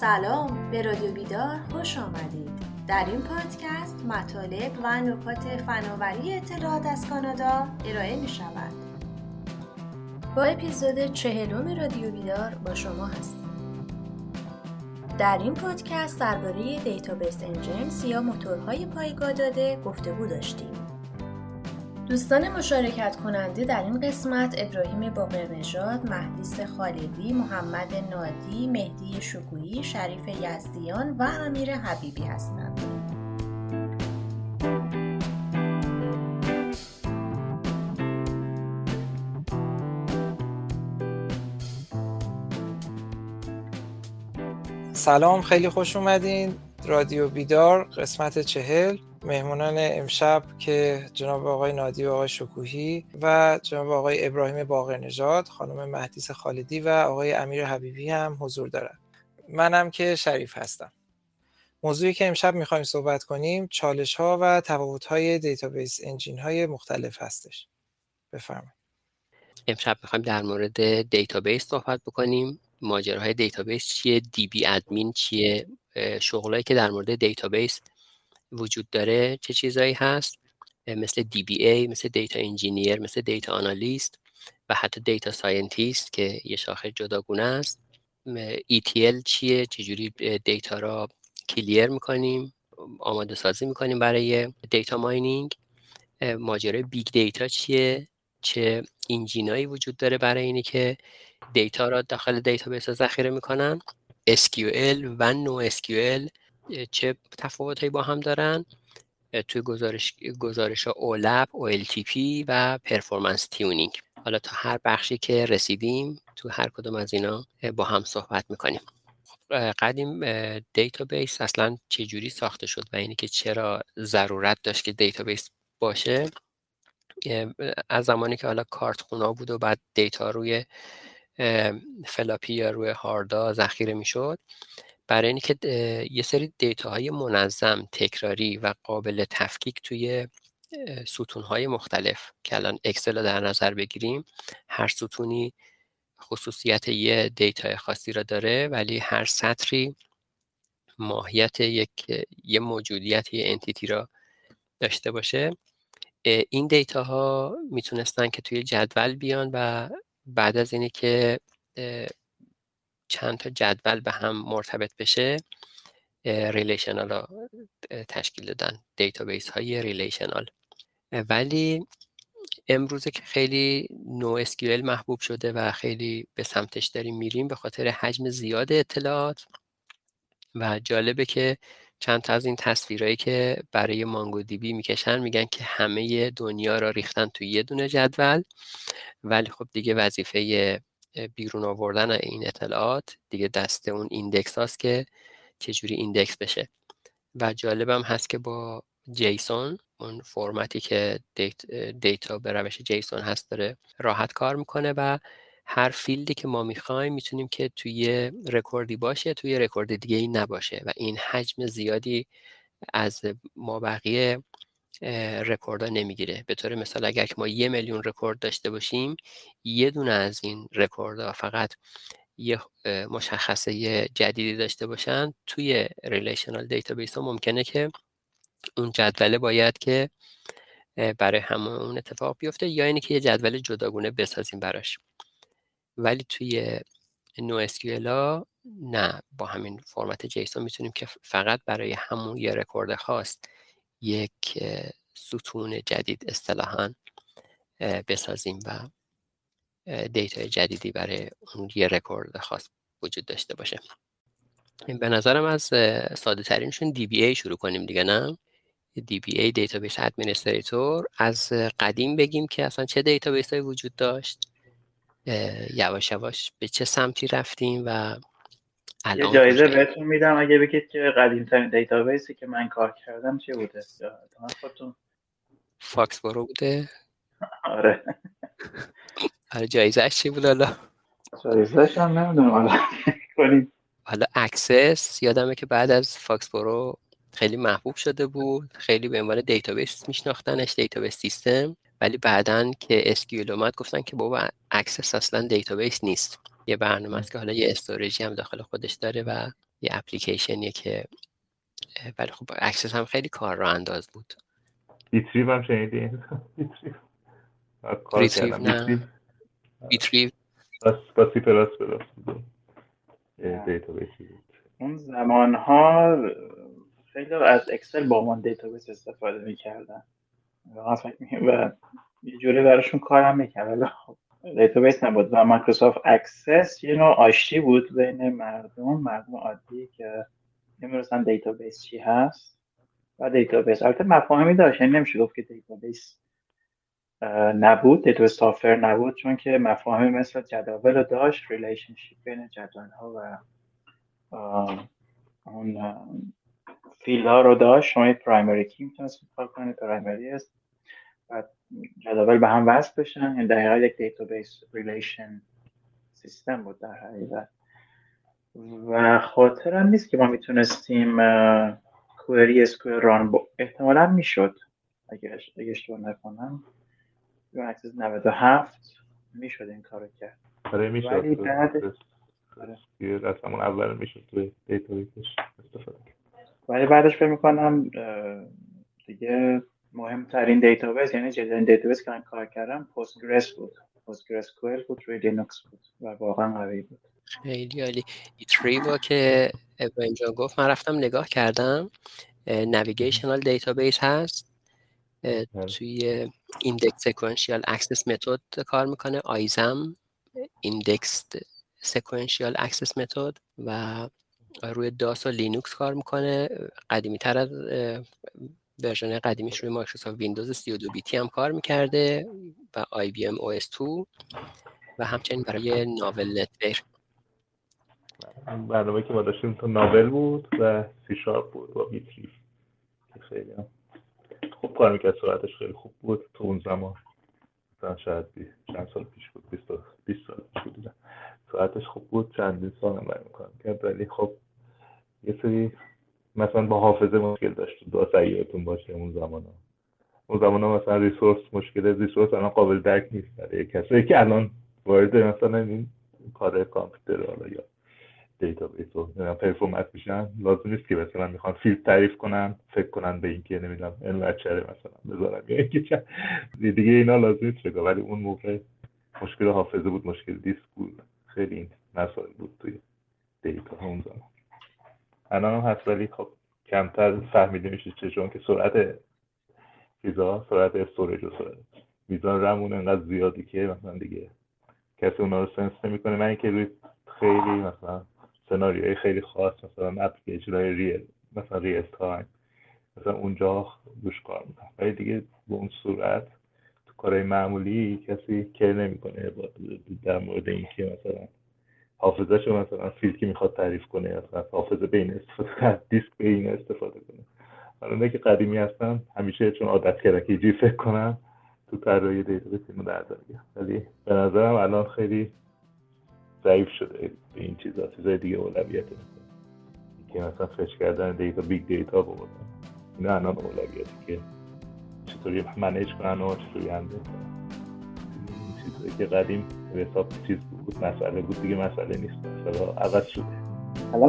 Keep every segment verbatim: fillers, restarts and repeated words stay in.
سلام، به رادیو بیدار خوش آمدید. در این پادکست مطالب و نکات فناوری اطلاعات از کانادا ارائه می شود. با اپیزود چهلم رادیو بیدار با شما هستیم. در این پادکست درباره دیتابیس انجینز یا موتورهای پایگاه داده گفتگو داشتیم. دوستان مشارکت کننده در این قسمت ابراهیم باقرنژاد، مهدیس خالدی، محمد نادی، مهدی شکویی، شریف یزدیان و امیر حبیبی هستند. سلام، خیلی خوش اومدین. رادیو بیدار قسمت چهل. مهمونان امشب که جناب آقای نادی و آقای شکوهی و جناب آقای ابراهیم باقرنژاد، خانم مهدیس خالدی و آقای امیر حبیبی هم حضور دارند. منم که شریف هستم. موضوعی که امشب میخوایم صحبت کنیم چالش ها و تفاوت های دیتابیس انجین های مختلف هستش. بفرمایید. امشب میخوایم در مورد دیتابیس صحبت بکنیم. ماجراهای دیتابیس چیه، دی بی ادمین چیه، شغلایی که در مورد دیتابیس وجود داره چه چیزایی هست، مثل دی بی ای، مثل دیتا انجینیر، مثل دیتا آنالیست و حتی دیتا ساینتیست که یه شاخه جداگونه است. ای تی ال چیه، چجوری دیتا را کلیر میکنیم، آماده سازی میکنیم برای دیتا ماینینگ. ماجرای بیگ دیتا چیه، چه انجینایی وجود داره برای اینی که دیتا را داخل دیتابیس ذخیره میکنن. اس کیو ال و نو اس کیو ال چه تفاوتایی با هم دارن. توی گزارش گزارش اولپ، او ال تی پی و پرفورمنس تیونینگ. حالا تا هر بخشی که رسیدیم تو هر کدوم از اینا با هم صحبت میکنیم. قدیم دیتابیس اصلا چجوری ساخته شد و اینی که چرا ضرورت داشت که دیتابیس باشه. از زمانی که حالا کارتخونا بود و بعد دیتا روی فلاپی یا روی هاردا ذخیره میشد، برای اینکه یه سری دیتاهای منظم، تکراری و قابل تفکیک توی ستونهای مختلف که الان اکسل رو در نظر بگیریم، هر ستونی خصوصیت یه دیتای خاصی را داره، ولی هر سطری ماهیت یک یه موجودیت، یه انتیتی را داشته باشه. این دیتاها میتونستن که توی جدول بیان و بعد از اینی که چند تا جدول به هم مرتبط بشه ریلیشنال ها تشکیل دادن، دیتابیس های ریلیشنال. ولی امروزه که خیلی نو اس کیو ال محبوب شده و خیلی به سمتش داریم میریم به خاطر حجم زیاد اطلاعات. و جالبه که چند تا از این تصویرهایی که برای مانگو دی بی میکشن میگن که همه دنیا را ریختن توی یه دونه جدول، ولی خب دیگه وظیفه بیرون آوردن این اطلاعات دیگه دست اون ایندکس هاست که چجوری ایندکس بشه. و جالبم هست که با جیسون، اون فرمتی که دیت دیتا به روش جیسون هست، داره راحت کار میکنه و هر فیلدی که ما میخوایم میتونیم که توی رکوردی باشه، توی رکورد دیگه ای نباشه و این حجم زیادی از ما بقیه رکوردها نمیگیره. به طور مثال اگر که ما یه میلیون رکورد داشته باشیم، یه دونه از این رکوردها فقط یه مشخصه جدیدی داشته باشن، توی ریلیشنال دیتابیس ها ممکنه که اون جدول باید که برای همون اتفاق بیفته یا اینی که یه جدول جداگونه بسازیم براش. ولی توی نو اس کیو ال ها نه، با همین فرمت جیسون میتونیم که فقط برای همون یه رکورد خاص یک ستون جدید اصطلاحاً بسازیم و دیتای جدیدی برای اون یه رکورد خاص وجود داشته باشه. به نظرم از ساده ترینشون دی بی ای شروع کنیم دیگه، نه؟ دی بی ای دیتابیس ادمنستریتور. از قدیم بگیم که اصلا چه دیتابیس هایی وجود داشت، یواش یواش به چه سمتی رفتیم و یه جایزه بهتون میدم اگه بگید که قدیم ترین دیتابیسی که من کار کردم چه بوده. خودتون فاکس برو بوده. آره آره، جایزه‌اش چی بود حالا؟ جایزه‌اش هم نمیدونم حالا کنید. حالا اکسس یادمه که بعد از فاکس برو خیلی محبوب شده بود، خیلی به عنوان دیتابیس میشناختنش، دیتابیس سیستم. ولی بعدن که اس کیو ال اومد گفتن که بابا اکسس اصلا دیتابیس نیست، یه برنامه است که حالا یه استوریجی هم داخل خودش داره و یه اپلیکیشنیه که ولی خب اکسس هم خیلی کار را انداز بود. بیتریو هم شنیدین؟ بیتریو کار کردم. بیتریو بیتریو بس با سی پلاس پلاس بود دیتابیسی بود. اون زمانها خیلی از اکسل با من دیتابیس استفاده میکردن واقعا فکر میکنم و یه جوری براشون کارم میکرد، ولی خب دیتابیس نبود و مایکروسافت اکسس یه نوع آشتی بود بین مردم مردم عادی که نمی‌دونستن دیتابیس چی هست و دیتابیس. البته مفاهیمی داشت، یعنی نمیشه گفت که دیتابیس نبود، دیتابیس سافر نبود، چون که مفاهیمی مثل جداول داشت، ریلیشنشیپ بین جدول‌ها و اون فیلد ها رو داشت. شما یک پرایمری کی میتونستید کار کنید، پرایمری است و جدول به هم وصل بشن، یعنی در حقیقت یک دیتابیس ریلیشن سیستم بود در حقیقت. و خاطرم نیست که ما میتونستیم کوئری اسکوئر ران با احتمالاً میشد اگه اگه اشتباه نکنم اون اکسس نود و هفت میشد این کارو کرد. آره میشد. ولی بعد آره از همون اول میشد توی دیتابیسش استفاده کرد. ولی بعدش فکر میکنم دیگه مهمترین دیتابیس، یعنی جدیدترین دیتابیس که من کار کردم پستگرس بود. پستگرسکوئل بود روی لینوکس بود و واقعا قوی بود. خیلی عالی. ریتریو که ابراهیم جان گفت من رفتم نگاه کردم، نویگیشنال دیتابیس هست، توی ایندکس سکوئنشیال اکسس متد کار میکنه، آیزم ایندکس سکوئنشیال اکسس متد و روی داس و لینوکس کار میکنه. قدیمی تر از ورژن قدیمیش روی مایکروسافت ویندوز سی و دو بیتی هم کار میکرده و آی بی ام او اس دو و همچنین برای ناول نتورک. برنامه که ما داشتیم تو ناول بود و سی شارپ بود با بیتریو که خیلی هم خوب کار میکرد، سرعتش خیلی خوب بود تو اون زمان. مثلا شاید چند سال پیش بود، بیست سال پیش بود، سرعتش خوب بود. چندین سال هم برای میکنم کرد، ولی خب یه سری مثلا با حافظه مشکل داشت، دو سیارتون باشه اون زمان ها. اون زمان ها مثلا ریسورس مشکل ریسورس الان قابل درک نیست برای کسایی که الان وارد مثلا این کار کامپیوتر حالا یا دیتابیس رو نمیدونم پرفورمنس میشن، لازم نیست که مثلا میخوان فیلد تعریف کنن فکر کنن به اینکه نمیدونم انورچره مثلا بذارن یا اینکه دیگه اینا لازم نیست بگم. ولی اون موقع مشکل حافظه بود، مشکل دیسک بود، خیلی این مسائل بود توی دیتا اون زمان. الان هم هست ولی خب کمتر فهمیده میشه چه، چون که سرعت چیزا، سرعت استوریج و سرعت میزان رمون انقدر زیادی که مثلا دیگه کسی اونا رو سنس نمیکنه. من اینکه روی خیلی مثلا سناریوهای خیلی خاص مثلا اپلیکیشن‌های ریل مثلا ریل تایم مثلا اونجا روش کار میکنم، ولی دیگه به اون صورت تو کارهای معمولی کسی کر نمیکنه در مورد اینکه مثلا حافظه‌شو مثلا فیلد که میخواد تعریف کنه مثلا حافظه بین استفاده کنه، دیسک بین استفاده کنه. حالا که قدیمی هستن همیشه چون عادت کردن که جی فکر کنن تو طراحی دیتابیس اینو در دارن، ولی به نظرم الان خیلی ضعیف شده به این چیزا. چیزای دیگه اولویت میکنه که مثلا فچ کردن دیتا، بیگ دیتا بودن، اینا الان اولویتی که چطوری منیج کنن و چطوری هندل کنن. چیزایی که قدیم به حساب چیز بود، مسئله بود، دیگه مسئله نیست، مثلا عوض شده. حالا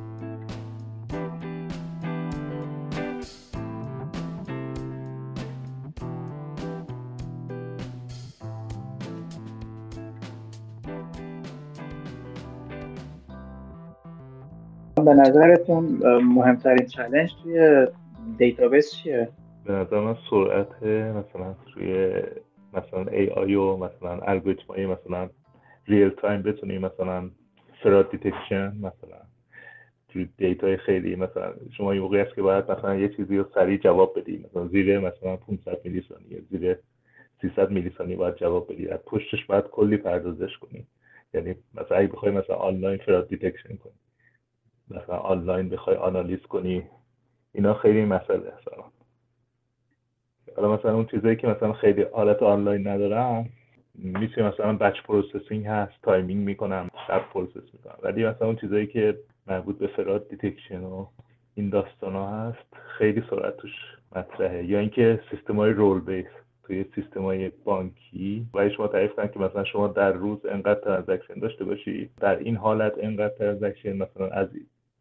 به نظرتون مهمترین چالش توی دیتابیس چیه؟ به نظر من سرعت مثلا توی مثلا ای آی و مثلا الگوریتم‌های مثلا ریل تایم بتونی مثلا فراد دیتکشن مثلا توی دیتای خیلی مثلا شما این موقعی است که باید مثلا یه چیزی رو سریع جواب بدی، مثلا زیر مثلا پانصد میلی ثانیه زیر سیصد میلی ثانیه باید جواب بدی، از پشتش باید کلی پردازش کنی. یعنی مثلا اگه بخوای مثلا آنلاین فراد دیتکشن کنی، مثلا آنلاین بخوای آنالیز کنی، اینا خیلی مسئله هست. حالا مثلا اون چیزایی که مثلا خیلی حالت آنلاین ندارن میشه مثلا بچ پروسسینگ هست، تایمینگ میکنم، شب پروسس میکنم، ولی مثلا اون چیزایی که مربوط به فراد دیتکشن و این داستانا هست خیلی سرعت توش مطرحه. یا اینکه سیستم‌های رول بیس توی سیستم‌های بانکی و شما تعریف کنن که مثلا شما در روز انقدر ترانزکشن داشته باشی، در این حالت انقدر ترانزکشن مثلا از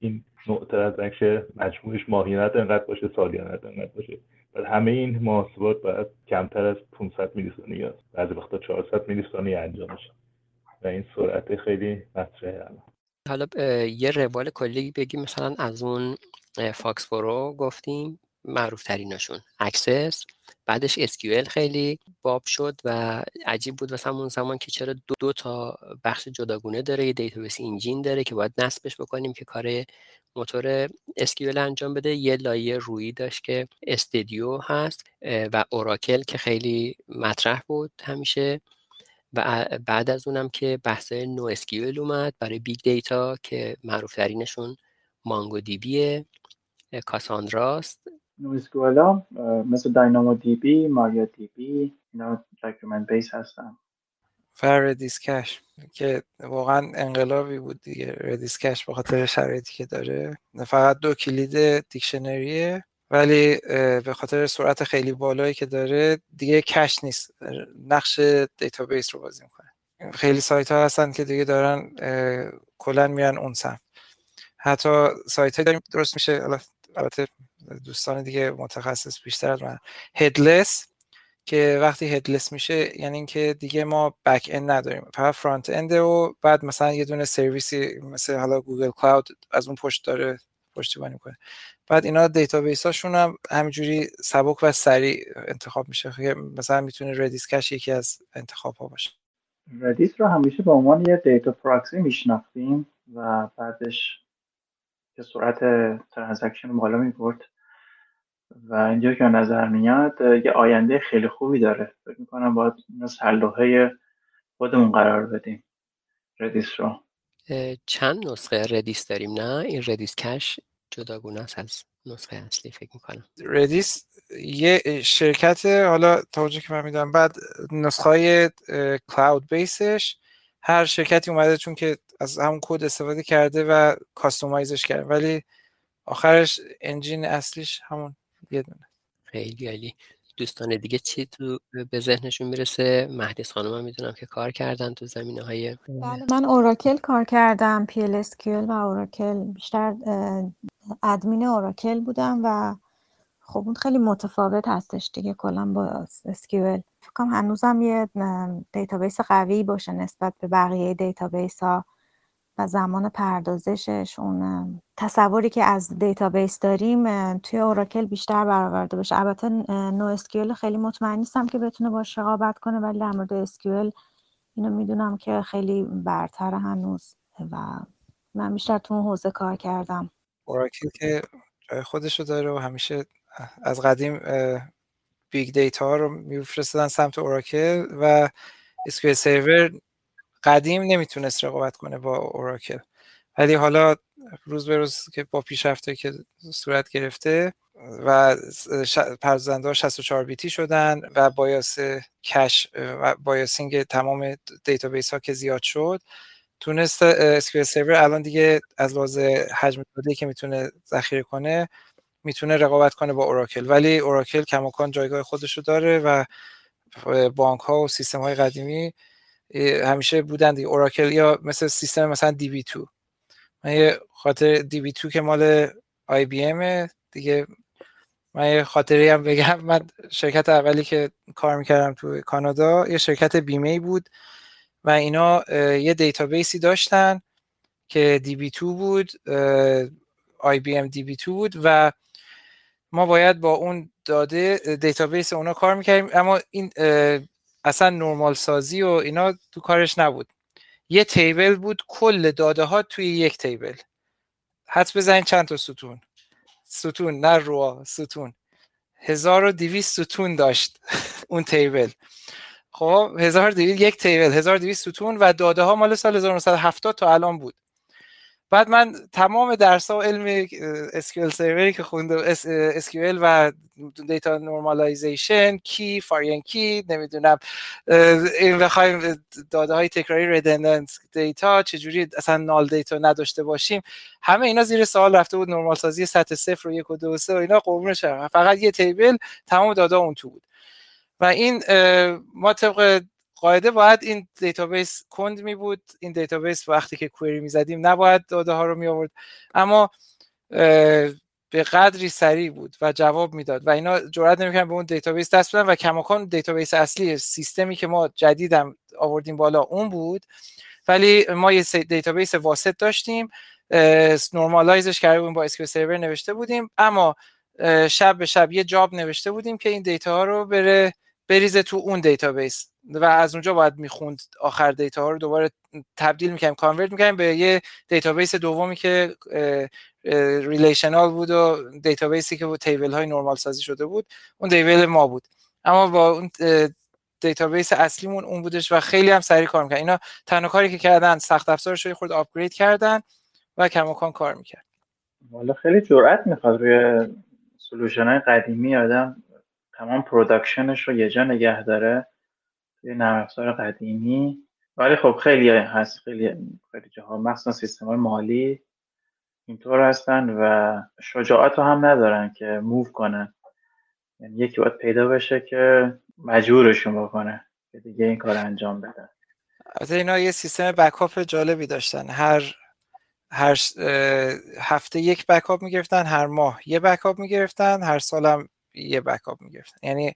این نوع ترانزکشن مجموعش ماهیانت انقدر باشه، سالیانت انقدر باشه. بعد همه این محاسبات باید کمتر از پانصد میلی ثانیه است، بعضی وقتا چهارصد میلی ثانیه انجام میشه و این سرعت خیلی مطرحه الان. حالا یه روال کلی بگیم، مثلا از اون فاکس پرو گفتیم معروف تریناشون اکسس، بعدش اس کیو ال خیلی باب شد و عجیب بود واسه همون زمان که چرا دو, دو تا بخش جداگونه داره، یه دیتابیس انجین داره که باید نصبش بکنیم که کار موتور اس کیو ال انجام بده، یه لایه رویی داشت که استودیو هست و اوراکل که خیلی مطرح بود همیشه، و بعد از اونم که بحث نو اس کیو ال اومد برای بیگ دیتا که معروف ترینشون مانگو دی بیه، کاساندراست. نو اس کیو ال ها مثل داینامو دی بی، ماریا دی بی، اینا داکیومنت بیس هستن. و ردیس کش که واقعا انقلابی بود دیگه. ردیس کش به خاطر شرایطی که داره، فقط دو کلید دیکشنریه ولی به خاطر سرعت خیلی بالایی که داره دیگه کش نیست، نقش دیتابیس رو بازی میکنه. خیلی سایت ها هستن که دیگه دارن کلن میرن اون سمت. حتی سایت های داریم درست میشه، البته دوستان دیگه متخصص بیشتر از من، هدلس، که وقتی هدلس میشه یعنی اینکه دیگه ما بک اند نداریم، فقط فرانت اند و بعد مثلا یه دونه سرویسی مثل حالا گوگل کلاود از اون پشت داره پشتیبانی میکنه. بعد اینا دیتابیس هاشون هم همینجوری سبک و سریع انتخاب میشه، مثلا میتونه ردیس کش یکی از انتخاب ها باشه. ردیس رو همیشه به عنوان یه دیتا پراکسی میشناختیم و بعدش که سرعت ترانزکشن رو بالا میبرد و اینجا که نظر میاد یه آینده خیلی خوبی داره. فکر میکنم باید اینو سرلوحه خودمون قرار بدیم ردیس رو. چند نسخه ردیس داریم؟ نه این ردیس کش جداگونه است از نسخه اصلی فکر میکنم. ردیس یه شرکت، حالا تا اونجا که من میدونم، بعد نسخه کلاود بیسش هر شرکتی اومده چون که از همون کد استفاده کرده و کاستومایزش کرده، ولی آخرش انجین اصلیش همون یه دونه. خیلی عالی. دوستان دیگه چی تو به ذهنشون میرسه؟ مهدیس خانم هم میدونم که کار کردن تو زمینه‌های. بله من اوراکل کار کردم، پی ال اس کیو ال و اوراکل، بیشتر ادمین اوراکل بودم و خب اون خیلی متفاوت هستش دیگه کلا با اس کیو ال. فکر کنم هنوزم یه دیتابیس قوی باشه نسبت به بقیه دیتابیس ها و زمان پردازشش، اون تصوری که از دیتابیس داریم توی اوراکل بیشتر برآورده بشه. البته نو اس کیو ال خیلی مطمئن نیستم که بتونه باش رقابت کنه، ولی در مورد اس کیو ال اینو میدونم که خیلی برتر هنوز و من بیشتر تو اون حوزه کار کردم. اوراکل که جای خودشو داره و همیشه از قدیم بیگ دیتا ها رو میفرستدن سمت اوراکل و اس کیو ال سرور قدیم نمیتونست رقابت کنه با اوراکل، ولی حالا روز به روز که با پیشرفته که صورت گرفته و پردازنده ها شصت و چهار بیتی شدن و بایاس کش و بایاسینگ تمام دیتابیس ها که زیاد شد، تونست اس کیو ال سرور الان دیگه از لحاظ حجم داده که میتونه ذخیره کنه میتونه رقابت کنه با اوراکل، ولی اوراکل کماکان جایگاه خودشو داره و بانک ها و سیستم های قدیمی همیشه بودن دیگه. اوراکل یا مثل سیستم مثلا دی بی تو، من یه خاطر دی بی تو که مال آی بی ام دیگه، من یه خاطری هم بگم. من شرکت اولی که کار میکردم تو کانادا یه شرکت بیمه‌ای بود و اینا یه دیتابیسی داشتن که دی بی تو بود، آی بی ام دی بی تو بود و ما باید با اون داده دیتابیس اونا کار میکردیم، اما این اصلا نرمال سازی و اینا تو کارش نبود. یه تیبل بود، کل داده ها توی یک تیبل. حدس بزنید چند تا ستون ستون نه روا ستون هزار و دویست ستون داشت اون تیبل. خب هزار و دویست یک تیبل هزار و دویست ستون و داده ها مال سال هزار و نهصد و هفتاد تا الان بود. بعد من تمام درس ها و علم اس کیو ال سروری که خوندم، اس کیو ال و دیتا نورمالایزیشن، کی، فارین کی، نمیدونم این بخوایم داده های تکراری ردندنت دیتا چجوری اصلا نال دیتا نداشته باشیم، همه اینا زیر سوال رفته بود. نورمال سازی سطح صفر و یک و دو و سه و اینا قربونش برم، فقط یه تیبل تمام داده اون تو بود. و این ما طبق قاعده باید این دیتابیس کند می بود، این دیتابیس وقتی که کوئری می زدیم نباید داده ها رو می آورد، اما به قدری سریع بود و جواب میداد و اینا جرئت نمی‌کردن به اون دیتابیس دست بدن و کماکان دیتابیس اصلی سیستمی که ما جدیدم آوردیم بالا اون بود، ولی ما یه دیتابیس واسط داشتیم، نورمالایزش کرده بودیم با اسکیول سرور نوشته بودیم، اما شب به شب یه جاب نوشته بودیم که این دیتا ها رو بره بریزه تو اون دیتابیس و از اونجا باید میخوند آخر دیتا ها رو دوباره تبدیل میکنیم، کانورت میکنیم به یه دیتابیس دومی که ریلیشنال بود و دیتابیسی که با تیبل های نرمال سازی شده بود، اون دیتابیس ما بود، اما با اون دیتابیس اصلیمون اون بودش و خیلی هم سریع کار میکنن. اینا تنها کاری که کردن سخت افزارش رو خود آپگرید کردن و کماکان کار میکرد. والا خیلی جرأت میخواد روی سولوشن های قدیمی آدم تمام پروداکشنش رو یه جا نگه داره توی نرم افزار قدیمی، ولی خب خیلی هست، خیلی خیلی جاها مخصوصا سیستم های مالی اینطور هستن و شجاعت رو هم ندارن که موو کنن، یعنی یکی باید پیدا بشه که مجبورشون بکنه که دیگه این کار انجام بدن. البته اینا یه سیستم بکاپ جالبی داشتن، هر هر هفته یک بکاپ میگرفتن، هر ماه یه بکاپ میگرفتن، هر سالم یه بکاپ میگرفتن، یعنی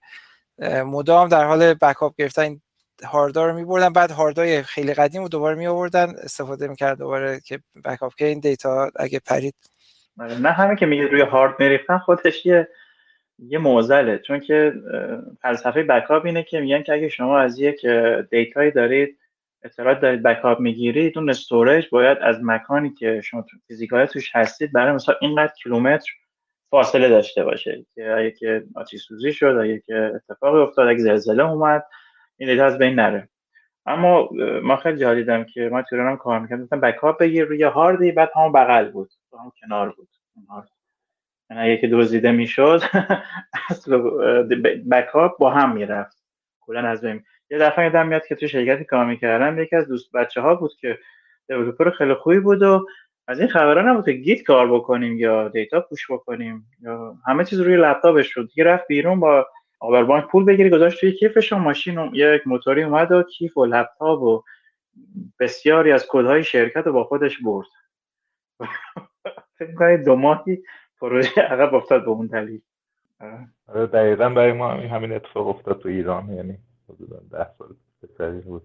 مدام در حال بکاپ گرفتن این هاردا رو میبردن، بعد هاردای خیلی قدیم رو دوباره میآوردن استفاده میکرد دوباره که بکاپ که این دیتا اگه پرید. نه همین که میگه روی هارد میریختن خودش یه یه معضله، چون که فلسفه بکاپ اینه که میگن که اگه شما از یک دیتایی دارید اطلاعات دارید بکاپ میگیرید، اون استوریج باید از مکانی که شما فیزیکالی توش هستید برای مثلا اینقدر کیلومتر فاصله داشته باشه که اگه که آتش سوزی شد، اگه که اتفاقی افتاد، اگه زلزله اومد، این دیتا از بین نره. اما ما خیلی جا دیدم که ما تو ایران هم کار می‌کردیم، مثلا بکاپ بگیر روی هاردی، بعد همون بغل بود، همون کنار بود اون هارد، یعنی اگه که دزدیده میشد اصل بکاپ با هم میرفت کلا از بین. یه دفعه یادم میاد که تو شرکتی کار می‌کردم، یکی از دوست بچه‌ها بود که دیولپر خیلی خوبی بود و از این خبرا نبود که گیت کار بکنیم یا دیتا پوش بکنیم یا همه چیز روی لپتاپش شد. دیگه رفت بیرون با آوربانک پول بگیری گذاشت توی کیفش و ماشین و یک موتوری اومد و کیف و لپتاپ و بسیاری از کدهای شرکت رو با خودش برد. فکر کنید دو ماهی پروژه عقب افتاد به اون دلیل. آره دقیقاً برای ما همین همین اتفاق افتاد تو ایران، یعنی حدوداً ده سال بهتری بود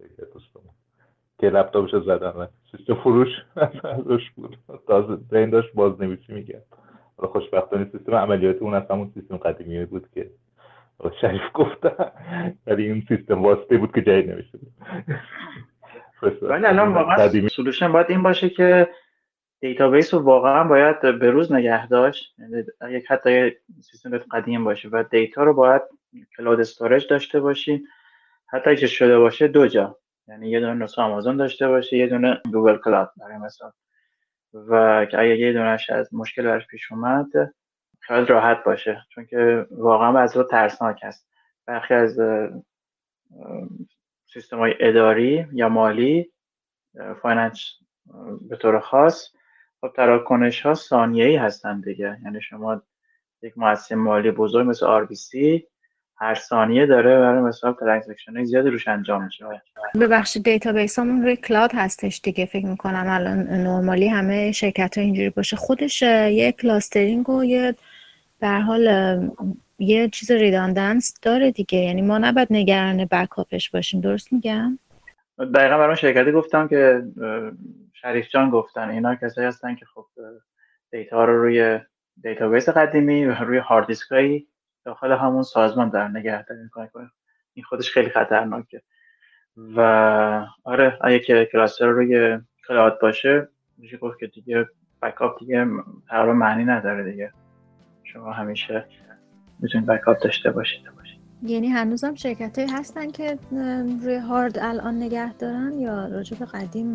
که لپتاپش رو زدن و سیستم فروش ازش بود، تازه این داشت بازنویسی میکرد. حالا خوشبختانه سیستم عملیاتی اون اصلا اون سیستم قدیمی بود که شریف گفتن، ولی این سیستم واسطه بود که جدید نوشته بود. ولی الان واقعا سولوشن باید این باشه که دیتابیس رو واقعا باید به روز نگه داشت، یک حتی سیستم قدیم باشه و دیتا رو باید کلاود استوریج داشته باشین، حتی اگه شده باشه دو جا، یعنی یه دونه نسخه آمازون داشته باشه، یه دونه گوگل کلاود برای مثال، و که اگه یه دونهش از مشکل برش پیش اومد خیلی راحت باشه، چون که واقعا بعضی ترسناک هست. برخی از سیستم‌های اداری یا مالی، فایننس به طور خاص، خب تراکنش‌ها ثانیه‌ای هستن دیگه، یعنی شما یک مؤسسه مالی بزرگ مثل آر بی سی هر ثانیه داره برای مثلا ترانزکشن‌های زیادی روش انجام میشه. ببخشید دیتابیس همون روی کلاود هستش دیگه، فکر میکنم الان نورمالی همه شرکت‌ها اینجوری باشه، خودش یه کلاسترینگ و یه به هر حال یه چیز ریداندنس داره دیگه، یعنی ما نباید نگران بکاپش باشیم. درست میگم؟ دقیقاً برای شرکتی گفتم که شریف جان گفتن اینا کسایی هستن که خب دیتا رو روی دیتابیس قدیمی و روی هارد دیسکای داخل همون سازمان در نگهداری می‌کنه. این خودش خیلی خطرناکه و آره اگه که کلاستر روی کلاود باشه میشه گفت که دیگه بکاپ دیگه تقریبا معنی نداره دیگه، شما همیشه میتونید بکاپ داشته باشید. یعنی هنوزم شرکتایی هستن که روی هارد الان نگه دارن یا راجع به قدیم؟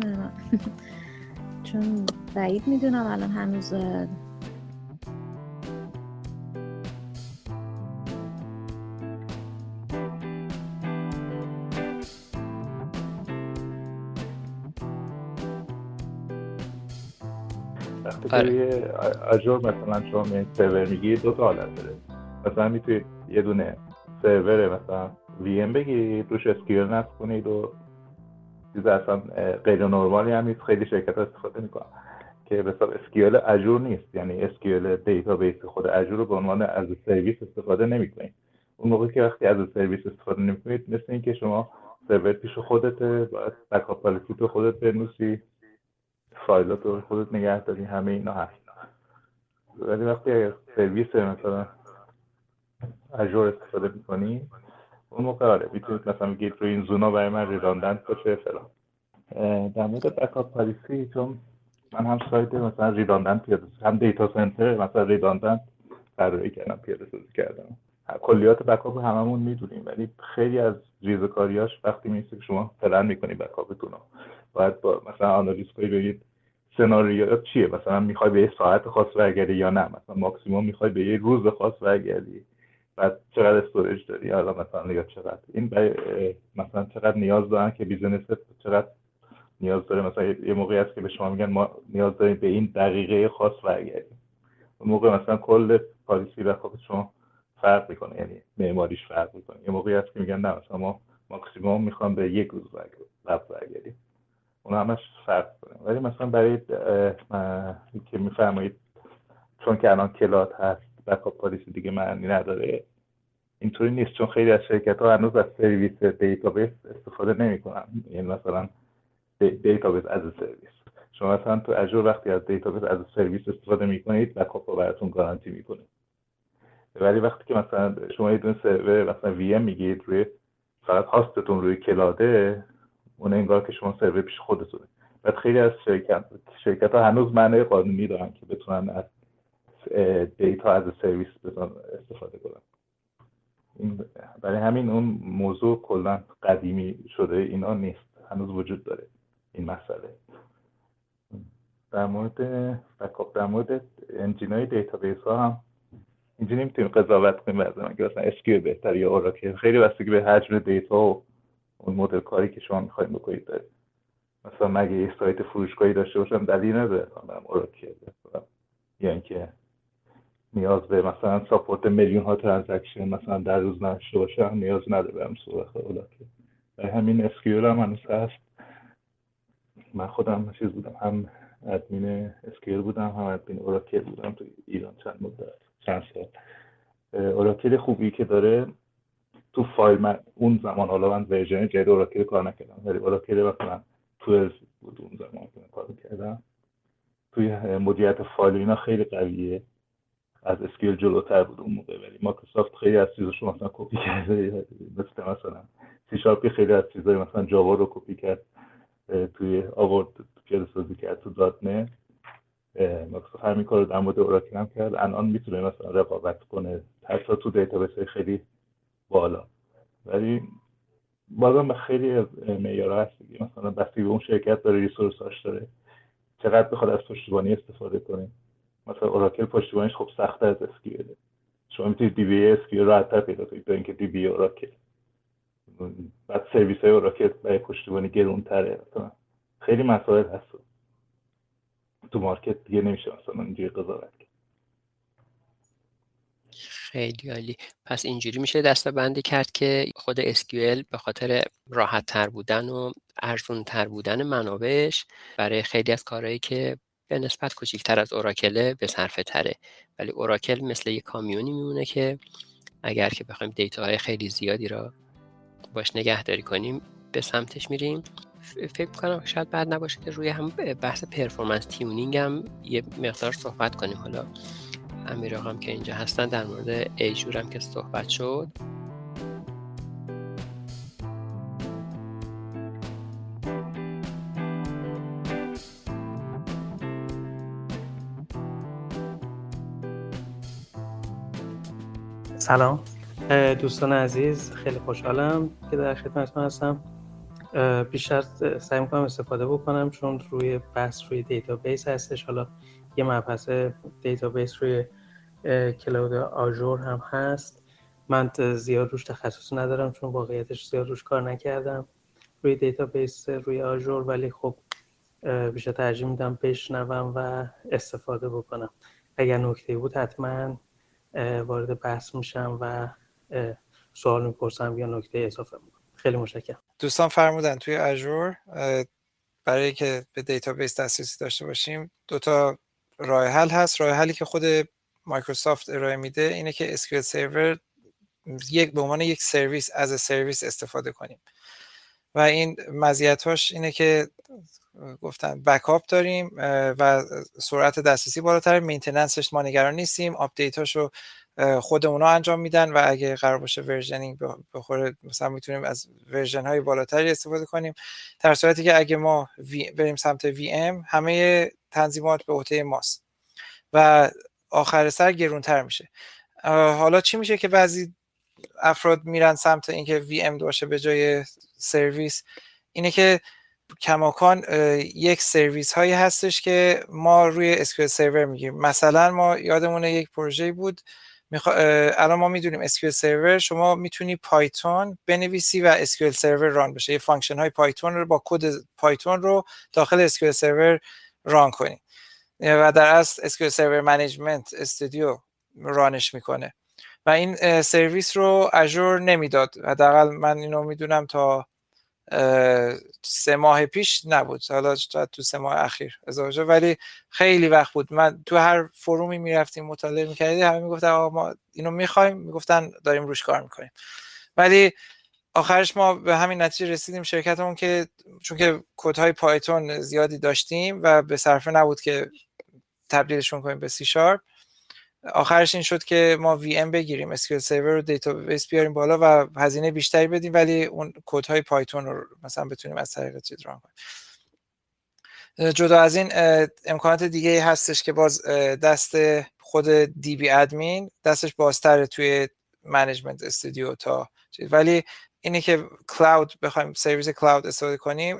چون بعید میدونم الان هنوز وقتی که روی آژور مثلا شما می سرور میگی دو تا حالت داره، مثلا میتونید یه دونه سرور مثلا وی ام بگیرید، روش اسکیول نصب کنید و چیز اصلا غیر نرمالی هم نیست. خیلی شرکت استفاده میکنن که به حساب اسکیول اجور نیست، یعنی اسکیول دیتابیس خود اجور رو به عنوان از سرویس استفاده نمیکنید. اون موقع که وقتی از سرویس استفاده نمیکنید مثل اینکه شما سرور پیش خودته، باید بکاپ پالیسی تو خودت بنویسی، فایلات رو خودت نگه داری، همه اینا هست. ولی وقتی از سرویس مثلا اجور استفاده میکنی اون موقع آره میتونید مثلا بگید روی این زونا برای من ریداندنت باشه فلان. در مورد بکاپ پالیسی، چون من هم سایت مثلا ریداندنت پیاده هم دیتا سنتر مثلا ریداندنت طراحی کردم، پیاده سازی کردم. کلیات بکاپ هممون میدونیم، ولی خیلی از ریزکاریاش وقتی میشه شما پلن میکنی بکاپتون رو باید با مثلا آنالیز کنید ببینید سناریو چیه، مثلا میخوای به یه ساعت خاص برگردی یا نه، مثلا ماکسیمم میخوای به یه روز خاص برگردی، بعد چقدر استوریج داری، حالا مثلا یا چقدر این مثلا چقدر نیاز دارن که بیزنس چقدر نیاز داره. مثلا یه موقعی هست که به شما میگن ما نیاز داریم به این دقیقه خاص برگردیم، اون موقع مثلا کل پالیسی بکاپ شما فرق میکنه، یعنی معماریش فرق میکنه. یه موقعی هست که میگن نه مثلا ما ماکسیمم میخوام به یک روز برگردیم، اون همش فرق کنه. ولی مثلا برای که میفرمایید چون که الان کلاد هست بکاپ پالیسی دیگه معنی نداره، اینطوری نیست، چون خیلی از شرکت ها هنوز از سرویس دیتابیس استفاده نمیکنن. یعنی مثلا دیتابیس از سرویس، شما مثلا تو اجور وقتی از دیتابیس از سرویس استفاده میکنید بکاپ رو براتون گارانتی میکنه. ولی وقتی که مثلا شما یه دونه سرور مثلا وی ام میگیرید روی فقط هاستتون روی کلاده، اون انگار که شما سرور پیش خودتونه. بعد خیلی از شرکت شرکت ها هنوز معنی قانونی دارن که بتونن از دیتا از سرویس استفاده کنن. این برای همین اون موضوع کلا قدیمی شده، اینا نیست، هنوز وجود داره این مسئله. در مورد بکاپ، در مورد انجینای دیتابیس ها هم اینجا نمیتونیم قضاوت کنیم مثلا که مثلا اسکیول بهتره یا اوراکل، خیلی بستگی به حجم دیتا و اون مدل کاری که شما میخواید بکنید داره. مثلا مگه یه سایت فروشگاهی داشته باشم دلیل نداره مثلا اوراکل، یا اینکه نیاز به مثلا ساپورت میلیون ها ترانزکشن مثلا در روز نداشته باشم نیاز نداره برم سراغ اوراکل. برای همین اسکیول هم هنوز هست. من خودم چیز بودم، هم ادمین اسکیول بودم هم ادمین اوراکل بودم تو ایران چند مدت، چند سال. اوراکل خوبی که داره تو فایل من اون زمان، حالا من ورژن جدید اوراکل کار نکردم ولی اوراکل مثلا دوازده بود اون زمان که کار کردم، توی مدیریت فایل اینا خیلی قویه، از اسکیول جلوتر بود اون موقع. ولی مایکروسافت خیلی از چیزاشو مثلا کپی کرده، مثلا مثلا سی شارپ خیلی از چیزای مثلا جاوا رو کپی کرد توی آورد پیاده سازی کرد تو دات نت. مایکروسافت همین کارو در مورد اوراکل هم کرد. الان میتونه مثلا رقابت کنه حتی تو دیتابیس خیلی بالا، ولی بازم به خیلی از معیارها هست دیگه. مثلا بستگی به اون شرکت داره، ریسورساش داره، چقدر بخواد از پشتیبانی استفاده کنه. مثلا اوراکل پشتیبانیش خب سخت‌تر از اسکیوله، شما میتونید دی بی اسکیول راحت‌تر پیدا کنید تا اینکه دی بی اوراکل. بعد سرویس‌های اوراکل برای پشتیبانی گرون‌تره، مثلا خیلی مسائل هست تو مارکت دیگه، نمیشه مثلا اینجوری قضاوت کرد. خیلی عالی. پس اینجوری میشه دسته‌بندی کرد که خود اسکیول به خاطر راحت تر بودن و ارزون تر بودن منابعش برای خیلی از کارهایی که به نسبت کوچیک‌تر از اوراکل به صرفه تره، ولی اوراکل مثل یک کامیونی میمونه که اگر که بخوایم دیتاهای خیلی زیادی را باش نگهداری کنیم به سمتش میریم. فکر می‌کنم شاید بد نباشه که روی هم بحث پرفورمنس تیونینگ هم یه مقدار صحبت کنیم. حالا امیر آقا هم که اینجا هستن در مورد ایجور هم که صحبت شد. سلام دوستان عزیز، خیلی خوشحالم که در خدمتتون هستم. بیشتر سعی می‌کنم استفاده بکنم چون روی بحث روی دیتابیس هستش. حالا یه مبحث دیتابیس روی کلاود آژور هم هست. من زیاد روش تخصص ندارم چون واقعیتش زیاد روش کار نکردم روی دیتابیس روی آژور، ولی خب بیشتر ترجیح میدم بشنوم و استفاده بکنم. اگر نکته بود حتما وارد بحث میشم و سوال میپرسم یا نکته اضافه میکنم. خیلی متشکرم. دوستان فرمودن توی اژور برای که به دیتابیس دسترسی داشته باشیم دو تا راه حل هست. راه حلی که خود مایکروسافت ارائه میده اینه که اسکیول سرور یک به عنوان یک سرویس از سرویس استفاده کنیم و این مزیتاش اینه که گفتن بکاپ داریم و سرعت دسترسی بالاتر، مینتیننسش ما نگران نیستیم، آپدیتاشو خود اونا انجام میدن و اگه قرار باشه ورژنینگ بخوره مثلا میتونیم از ورژن های بالاتری استفاده کنیم، در صورتی که اگه ما بریم سمت وی ام همه تنظیمات به عهده ماست و آخر سر گرونتر میشه. حالا چی میشه که بعضی افراد میرن سمت اینکه وی ام باشه به جای سرویس؟ اینه که کماکان یک سرویس هایی هستش که ما روی اسکیول سرور میگیریم. مثلا ما یادمونه یک پروژه بود میخوا... الان ما میدونیم اسکیول سرور شما میتونی پایتون بنویسی و اسکیول سرور ران بشه، یه فانکشن های پایتون رو با کد پایتون رو داخل اسکیول سرور ران کنی و در اصل اسکیول سرور منیجمنت استودیو رانش میکنه و این سرویس رو اژور نمیداد. حداقل من اینو میدونم تا سه ماه پیش نبود، حالا تو سه ماه اخیر اضافه، ولی خیلی وقت بود. من تو هر فرومی میرفتیم مطالعه میکردیم همه میگفتن آقا ما اینو میخوایم، میگفتن داریم روش کار میکنیم، ولی آخرش ما به همین نتیجه رسیدیم شرکتمون که چون که کدهای پایتون زیادی داشتیم و به صرفه نبود که تبدیلشون کنیم به سی شارپ، آخرش این شد که ما وی ام بگیریم، اسکیول سرور رو دیتابیس بیاریم بالا و هزینه بیشتری بدیم ولی اون کدهای پایتون رو مثلا بتونیم از طریق چیز ران کنیم. جدا از این امکانات دیگه هستش که باز دست خود دی بی ادمین دستش بازتره توی منیجمنت استودیو تا چیز، ولی اینی که کلاود بخوایم سرویس کلاود استفاده کنیم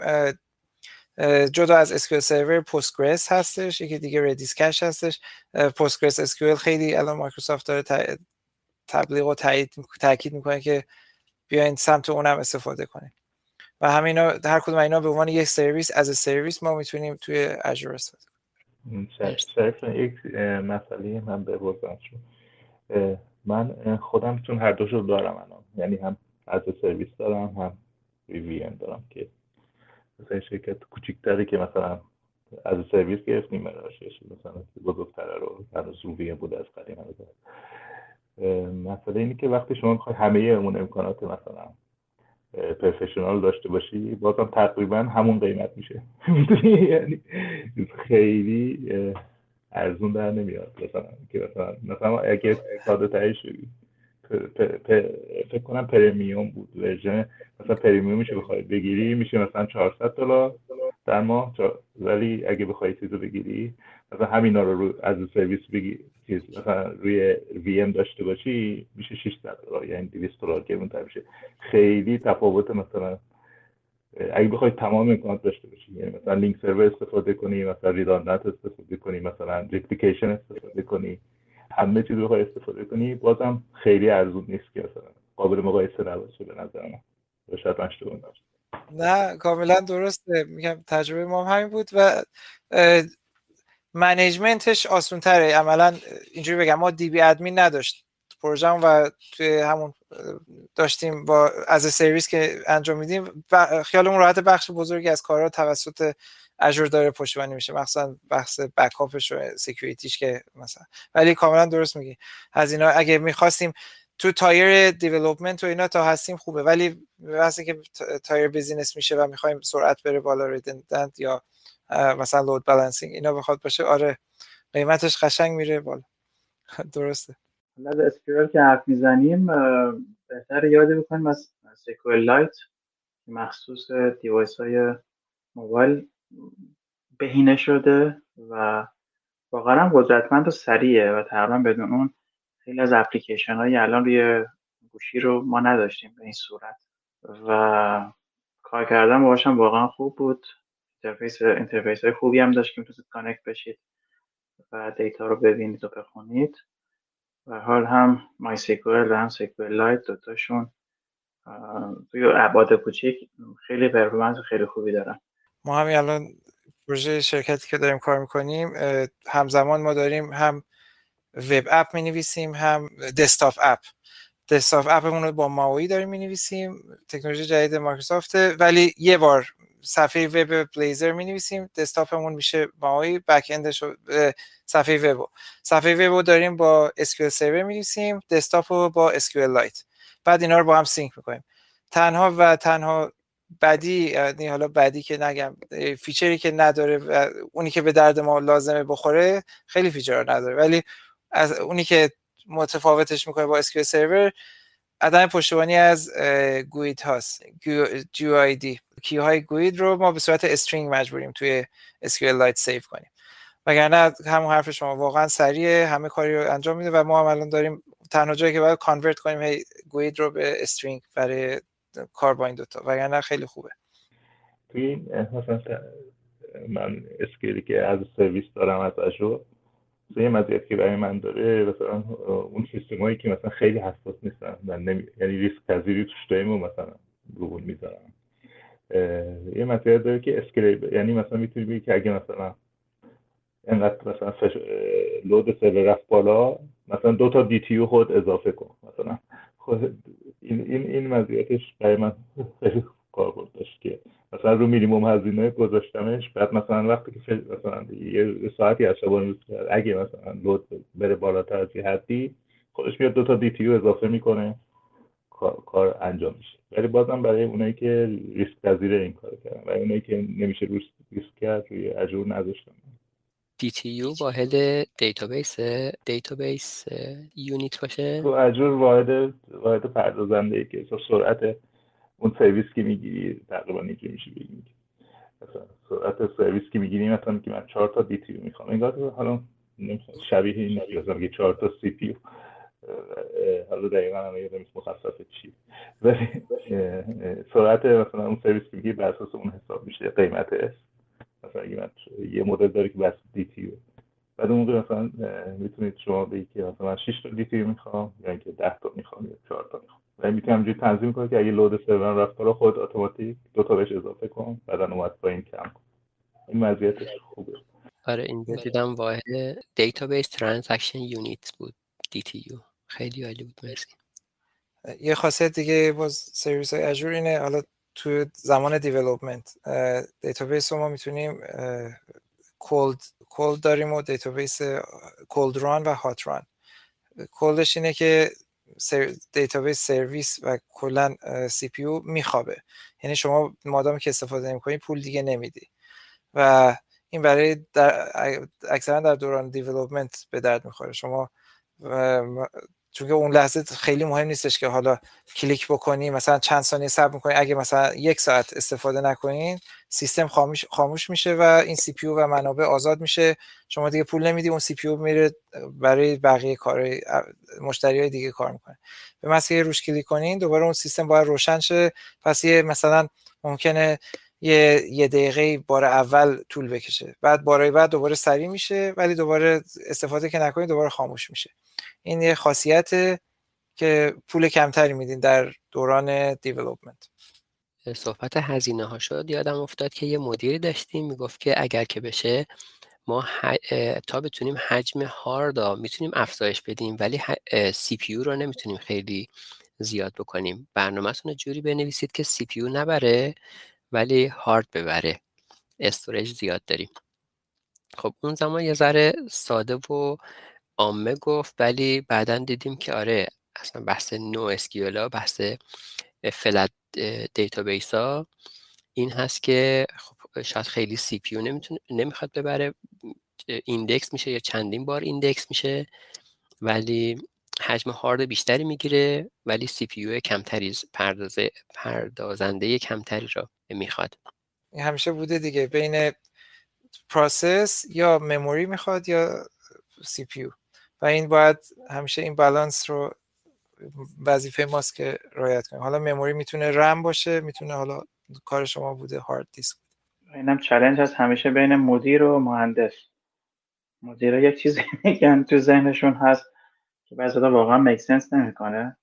جدا از اسکیول سرور پستگرس هستش، یکی دیگه ردیس کش هستش. پستگرس اسکیول خیلی الان مایکروسافت داره تبلیغ و تاکید میکنه که بیاین سمت اونم استفاده کنیم و همینا هر کدوم اینا به عنوان یک سرویس از سرویس ما میتونیم توی اژور استفاده کنیم. شریف یک مسئله من به وضاحت شد. من خودم چون هر دوشو دارم الان، یعنی هم از سرویس دارم هم وی ام دارم که مثلا شرکت کوچیک‌تری که مثلا از سرویس گرفتیم مراشش مثلا بزرگتره رو هنوز رو وی ام بوده از قدیم هنوز. مسئله اینه که وقتی شما میخوای همه اون امکانات مثلا پروفشنال داشته باشی بازم تقریبا همون قیمت میشه یعنی خیلی ارزون در نمیاد. مثلا که مثلا مثلا اگه ساده ترش فکر کنم پرمیوم بود ورژن، مثلا پرمیومش رو بخوای بگیری میشه مثلا چهارصد دلار در ماه، ولی اگه بخوای چیزو بگیری مثلا همینا رو, رو از سرویس بگیری چیز مثلا روی وی ام داشته باشی میشه ششصد دلار، یعنی دویست دلار گرونتر میشه. خیلی تفاوت. مثلا اگه بخوای تمام امکانات داشته باشی، یعنی مثلا لینک سرور استفاده کنی، مثلا ریداندنت استفاده کنی، مثلا ریپلیکیشن استفاده کنی، همه چیز رو بخوای استفاده کنی بازم خیلی ارزون نیست که مثلا قابل مقایسه نباشه به نظر من. شاید من اشتباه باشه. نه کاملا درسته، میگم تجربه ما همین بود و منیجمنتش آسان تره. عملا اینجوری بگم ما دی بی ادمین نداشت پروژه‌مون و توی همون داشتیم با از سرویس که انجام میدیم خیالمون راحت بخش بزرگی از کارها توسط اژور داره پشتیبانی میشه، مثلا بحث بکاپش و سکیوریتیش که مثلا. ولی کاملا درست میگی هزینه اگه می‌خواستیم تو تایر دیولپمنت و اینا تا هستیم خوبه، ولی واسه که تایر بیزینس میشه و می‌خوایم سرعت بره بالا، ریدندنت یا مثلا لود بالانسینگ اینا بخواد باشه، آره قیمتش قشنگ میره بالا. درسته. از اسکیول که حرف میزنیم بهتر یاد بکنیم از سیکوئل لایت مخصوص دیوایس های موبایل بهینه شده و واقعا قدرتمند و سریعه و تقریبا بدون اون خیلی از اپلیکیشن های الان روی گوشی رو ما نداشتیم به این صورت و کار کردن باهاش هم واقعا خوب بود. اینترفیس اینترفیس های خوبی هم داشت که میتونید کانکت بشید و دیتا رو ببینید و بخونید. و حال هم مای سیکوئل و هم سیکوئل لایت دوتاشون توی ابعاد کوچیک خیلی پرفورمنس خیلی خوبی دارن. ما همین الان پروژه شرکتی که داریم کار میکنیم همزمان ما داریم هم وب اپ می نویسیم هم دسکتاپ اپ دسکتاپ اپمون رو با ماوی داریم می‌نویسیم، تکنولوژی جدید مایکروسافت، ولی یه بار صفحه وب بلیزر می‌نویسیم، دسکتاپمون میشه ماوی، بک اندش صفحه وب. صفحه وب رو داریم با اس کیو ال سرور می‌نویسیم، دسکتاپ رو با اس کیو ال لایت. بعد اینا رو با هم سینک می‌کنیم. تنها و تنها بدی، یعنی حالا بدی که نگم، فیچری که نداره و اونی که به درد ما لازمه بخوره خیلی فیچر نداره، ولی از اونی که متفاوتش میکنه با اس کیو ال سرور عدم پشتیبانی از گوید هاست. جی او آی دی کی های گوید رو ما به صورت استرینگ مجبوریم توی اس کیو ال لایت سیو کنیم، وگرنه همون حرف شما واقعا سریعه، همه کاری رو انجام میده و ما هم الان داریم تنها جایی که باید کانورت کنیم هی گوید رو به استرینگ برای کار با این دوتا، وگرنه خیلی خوبه. توی مثلا من اسکیلی که از سرویس دارم از آژور، یه مزیت که برای من داره مثلا اون سیستمایی که مثلا خیلی حساس نیستن و نمی... یعنی ریسک پذیری توش داریم و مثلا رو میذارم. یه مزیت داره که اسکیل، یعنی مثلا میتونی بگی که اگه مثلا اینقدر مثلا فش... لود سرور رفت بالا، مثلا دو تا دی تی یو خود اضافه کن مثلا. خود این این این مزیتش برای من خیلی کاربرد داشت که مثلا رو مینیمم هزینه گذاشتمش، بعد مثلا وقتی که مثلا یه ساعتی از شبانه روز اگه مثلا لود بره بالاتر از یه حدی، خودش میاد دو تا دی تی یو اضافه میکنه، کار, کار انجام میشه. ولی بازم برای اونایی که ریسک پذیر این کارو کردن، برای اونایی که نمیشه روش ریسک کرد روی آژور نذاشتن. دی تی یو واحد دیتابیس دیتابیس یونیت باشه. تو آژور واحد واحد پردازنده که سرعت اون سرویس که میگیری تقریبا اینجوری میشه بگیم مثلا سرعت سرویس که میگیری، مثلا که من چهار تا دی تی یو میخوام، انگار حالا نمیخوام شبیه این نشه مثلا که چهار تا سی پی یو، حالا دقیقاً هم یادم مخصص چی، ولی سرعت مثلا اون سرویس که میگیری بر اساس اون حساب میشه قیمتش. مثلا اگه من یه مدل داره که بس دی تی یو، بعد اون موقع مثلا میتونید شما بگید که مثلا من شش تا دی تی یو میخوام یا اینکه ده تا میخوام یا چهار تا میخوام، و میتونم اینجوری تنظیم کنم که اگه لود سرور رفت بالا خود اتوماتیک دو تا بهش اضافه کنم، بعدن اومد پایین کم کنم. این مزیتش خوبه. آره اینجا دیدم واحد دیتابیس ترانزکشن یونیت بود دی تی یو، خیلی عالی بود. مرسی. یه خاصیت دیگه باز سرویس های آژور اینه، حالا تو زمان دیولپمنت دیتابیس رو ما میتونیم کولد کولد داریم و دیتابیس کولد ران و هات ران. کولدش اینه که دیتابیس سرویس و کلا سی پی یو میخوابه، یعنی شما مادامی که استفاده نمی‌کنید پول دیگه نمیدی و این برای در اکثرا در دوران دیولپمنت به درد میخوره. شما چون که اون لحظه خیلی مهم نیستش که حالا کلیک بکنی مثلا چند ثانیه صبر می‌کنی، اگه مثلا یک ساعت استفاده نکنین سیستم خاموش خاموش میشه و این سی پی یو و منابع آزاد میشه، شما دیگه پول نمیدی، اون سی پی یو میره برای بقیه کارهای مشتریای دیگه کار میکنه. به مسئله روش کلیک کنین دوباره اون سیستم باید روشن شه، پس یه مثلا ممکنه یه یه دقیقه بار اول طول بکشه، بعد بارهای بعد دوباره سریع میشه، ولی دوباره استفاده که نکنید دوباره خاموش میشه. این یه خاصیته که پول کمتری میدین در دوران دیولپمنت. صحبت هزینه ها شد، یادم افتاد که یه مدیری داشتیم میگفت که اگر که بشه ما ح... تا بتونیم حجم هارد میتونیم افزایش بدیم، ولی ح... سی پی یو رو نمیتونیم خیلی زیاد بکنیم. برنامه‌تون رو جوری بنویسید که سی پی یو نبره ولی هارد ببره، استوریج زیاد داریم. خب اون زمان یه ذره ساده و عامه گفت، ولی بعداً دیدیم که آره اصلا بحث نو اس کیو ال ها، بحث فلت دیتابیس ها این هست که خب شاید خیلی سی پی یو نمیتونه نمیخواد ببره، ایندکس میشه یا چندین بار ایندکس میشه، ولی حجم هارد بیشتری میگیره ولی سی پی یو کمتری پردازه پردازنده کمتری رو میخواد. این همیشه بوده دیگه، بین پروسس یا مموری میخواد یا سی پی یو و این باید همیشه این بالانس رو وظیفه ماست که رعایت کنیم. حالا مموری میتونه رم باشه، میتونه حالا کار شما بوده هارد دیسک. اینم چالش هست همیشه بین مدیر و مهندس. مدیرا یک چیزی میگن تو ذهنشون هست که بعضی وقتا واقعا میک سنس نمیکنه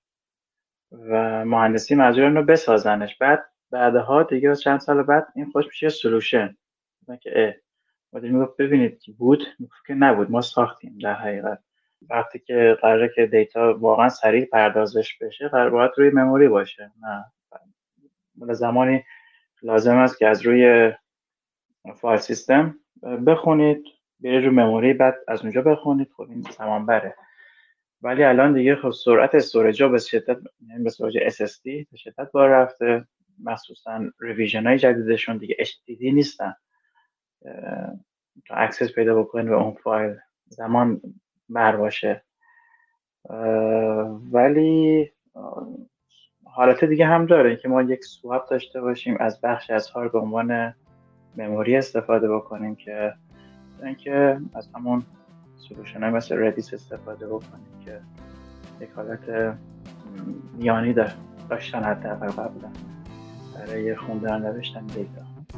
و مهندسی مجبورن رو بسازنش، بعد بعدها دیگه چند سال بعد این خوش میشه سولوشن. مثلا که اه مدیر میگفت ببینید بود، میگفت که نبود، ما ساختیم در حقیقت. وقتی که قراره که دیتا واقعا سریع پردازش بشه قرار باید روی مموری باشه، نه مال زمانی لازم است که از روی فایل سیستم بخونید برید رو مموری بعد از اونجا بخونید. خب این زمان بره. ولی الان دیگه خب سرعت استوریج به شدت، یعنی به صورت اس اس دی به شدت بالا رفته، مخصوصا ریویژن های جدیدشون دیگه اچ دی دی نیستن تا اکسس پیدا بکنید به اون فایل زمان بر باشه. ولی حالت دیگه هم داره که ما یک سواب داشته باشیم از بخش از هارد به عنوان مموری استفاده بکنیم که اینکه از همون سولوشن های مثل ردیس استفاده بکنیم که یک حالت میانی داشتن حداقل قبلا برای خوندن نوشتن دیتا.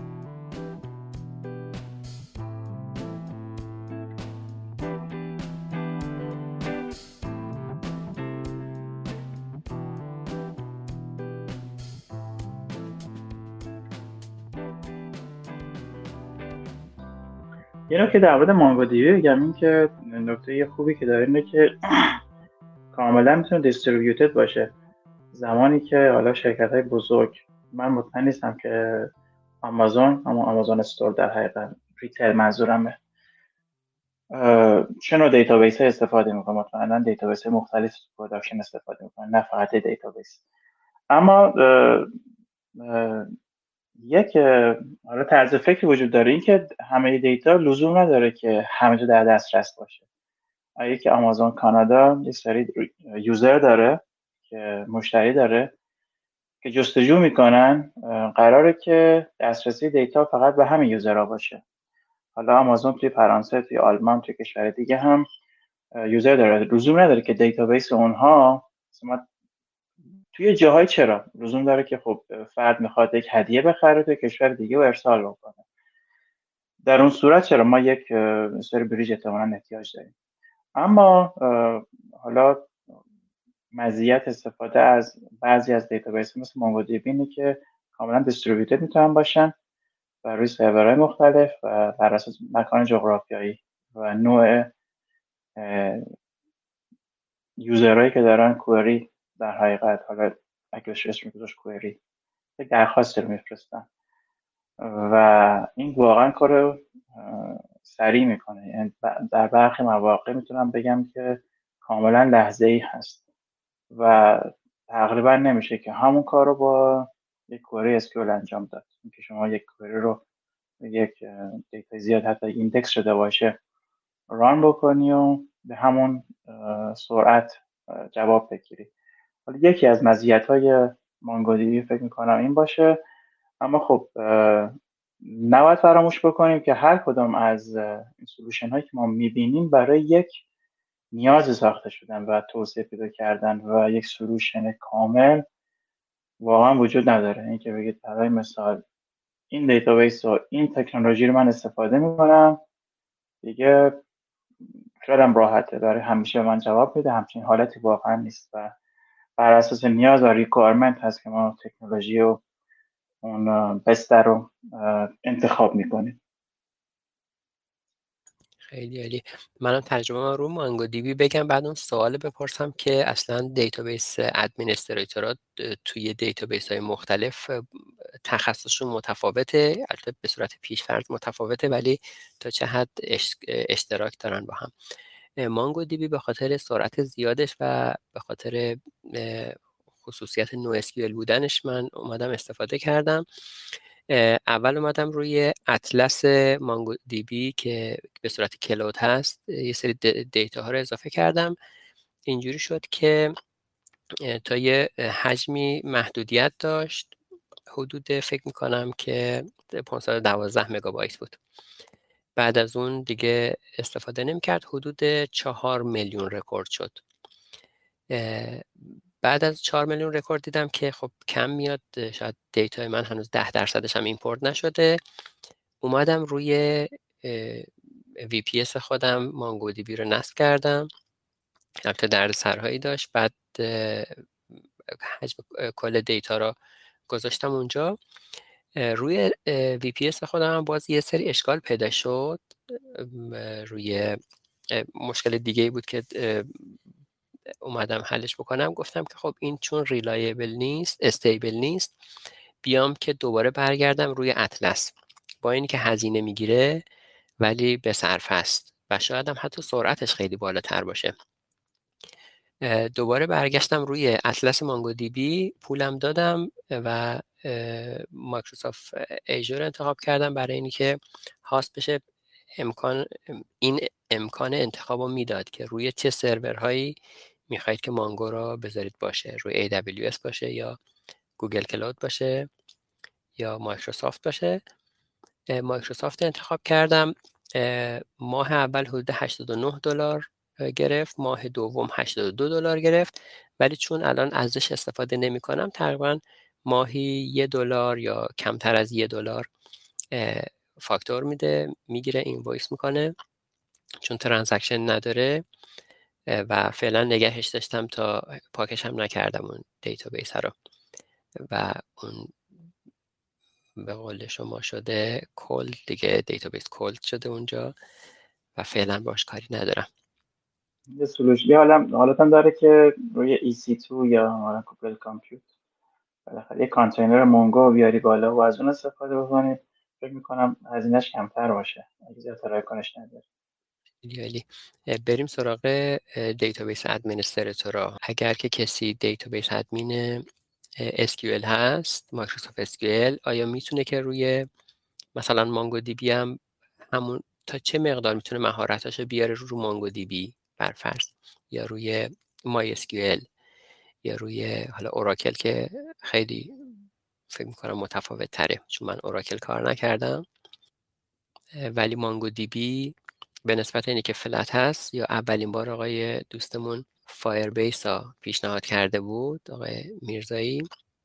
یه نکته در مورد مانگو دی بی بگم، این که نکته خوبی که داره اینه که کاملا میتونه دیستریبیوتد باشه. زمانی که حالا شرکت‌های بزرگ، من مطمئن نیستم که آمازون، اما آمازون استور در حقیقت ریتیل منظورمه، چه نوع دیتابیس های استفاده میکنه. مطمئنا دیتابیس های مختلف پروداکشن استفاده میکنه، نه فقط دیتابیس. اما اه اه یک حالا طرز فکری وجود داره، این که همه دیتا لزوم نداره که همه جا در دسترس باشه. اگه که آمازون کانادا یه سری یوزر داره که مشتری داره که جستجو میکنن، قراره که دسترسی دیتا فقط به همین یوزرها باشه. حالا آمازون توی فرانسه، توی آلمان، توی کشور دیگه هم یوزر داره، لزوم نداره که دیتابیس اونها توی جاهای، چرا لزوم داره که خب فرد میخواد یک هدیه بخره توی کشور دیگه و ارسال بکنه. در اون صورت چرا ما یک سری بریج احتمالاً احتیاج داریم. اما حالا مزیت استفاده از بعضی از دیتابیس مثل مونگو دی بی اینه که کاملا دیستریبیوتد میتونن باشن بر روی سرورهای مختلف و بر اساس مکان جغرافیایی و نوع یوزرهایی که دارن کوئری، در حقیقت حالا اگه اسم میگذاشت کوئری، یک درخواست رو میفرستن و این واقعا کار سریع میکنه. یعنی در برخی مواقع میتونم بگم که کاملا لحظه‌ای هست و تقریبا نمیشه که همون کار رو با یک کوئری اس کیو ال انجام داد. اینکه شما یک کوئری رو یک دیتا زیاد حتی ایندکس شده باشه ران بکنی و به همون سرعت جواب بگیری. حالا یکی از مزیت‌های مانگو دی بی فکر می‌کنم این باشه. اما خب نباید فراموش بکنیم که هر کدام از این سولوشن هایی که ما می‌بینیم برای یک نیاز ساخته شدن و توسعه پیدا کردن و یک سولوشن کامل واقعا وجود نداره. این که بگید برای مثال این دیتابیس و این تکنولوژی رو من استفاده می‌کنم دیگه خیلی‌ام راحته، برای همیشه من جواب میده. همچین حالتی واقعا نیست و بر اساس نیاز و ریکوایرمنت هست که ما تکنولوژی و اون بستر رو انتخاب میکنیم. خیلی عالی. منم ترجمه رو مانگو دی بی بگم، بعد اون سوال بپرسم که اصلا دیتابیس ادمینستریتورها توی دیتابیس های مختلف تخصصشون متفاوته، البته به صورت پیش‌فرض متفاوته، ولی تا چه حد اشتراک دارن با هم. مانگو دی بی به خاطر سرعت زیادش و به خاطر خصوصیت نو اس کیو ال بودنش من اومدم استفاده کردم. اول اومدم روی اطلس مانگو دی بی که به صورت کلود هست یه سری دیتا ها رو اضافه کردم. اینجوری شد که تا یه حجمی محدودیت داشت، حدود فکر میکنم که پانصد و دوازده مگابایت بود. بعد از اون دیگه استفاده نمی‌کرد، حدود چهار میلیون رکورد شد. بعد از چهار میلیون رکورد دیدم که خب کم میاد، شاید دیتای من هنوز ده درصدش هم ایمپورت نشده. اومدم روی وی پی اس خودم مانگو دی بی رو نصب کردم، البته درد سرهایی داشت. بعد حجم کل دیتا رو گذاشتم اونجا. روی وی پی اس خودم هم باز یه سری اشکال پیدا شد روی مشکل دیگه ای بود که اومدم حلش بکنم. گفتم که خب این چون ریلایبل نیست، استیبل نیست، بیام که دوباره برگردم روی اطلس، با اینی که هزینه میگیره ولی به صرفه است و شاید هم حتی سرعتش خیلی بالاتر باشه. دوباره برگشتم روی اطلس مانگو دی بی، پولم دادم و مایکروسافت ایژور انتخاب کردم برای اینی که هاست بشه. امکان این امکان انتخاب رو میداد که روی چه سرورهایی میخواید که مانگو را بذارید باشه، روی ای دبلیو اس باشه یا گوگل کلاود باشه یا مایکروسافت باشه. مایکروسافت انتخاب کردم. ماه اول حدود هشتاد و نه دلار گرفت، ماه دوم هشتاد و دو دلار گرفت، ولی چون الان ازش استفاده نمی کنم تقریبا ماهی یک دلار یا کمتر از یک دلار فاکتور میده، میگیره، اینوایس میکنه، چون ترانزکشن نداره و فعلا نگهش داشتم تا پاکش هم نکردم اون دیتابیس رو و اون به قول شما شده کولد دیگه، دیتابیس کولد شده اونجا و فعلا باش کاری ندارم. یه سلوش یه حالم حالتم داره که روی ای سی تو یا گوگل کامپیوت بالاخره یه کانتینر مونگو بیاری بالا و از اون استفاده بکنید، فکر میکنم هزینه‌اش کمتر باشه اگه زیاد رایگانش نداره. عالی. بریم سراغ دیتابیس ادمینستریتورا. اگر که کسی دیتابیس ادمین اس کیو ال هست، مایکروسافت اس کیو ال، آیا میتونه که روی مثلا مانگو دی بی هم همون تا چه مقدار میتونه مهارتاشو بیاره رو, رو مانگو دی بی برفرض، یا روی مای اس کیو ال یا روی حالا اوراکل که خیلی فکر میکنم متفاوت تره چون من اوراکل کار نکردم، ولی مانگو دی بی به نسبت اینی که فلت هست یا اولین بار آقای دوستمون فایر بیس ها پیشنهاد کرده بود، آقای میرزایی،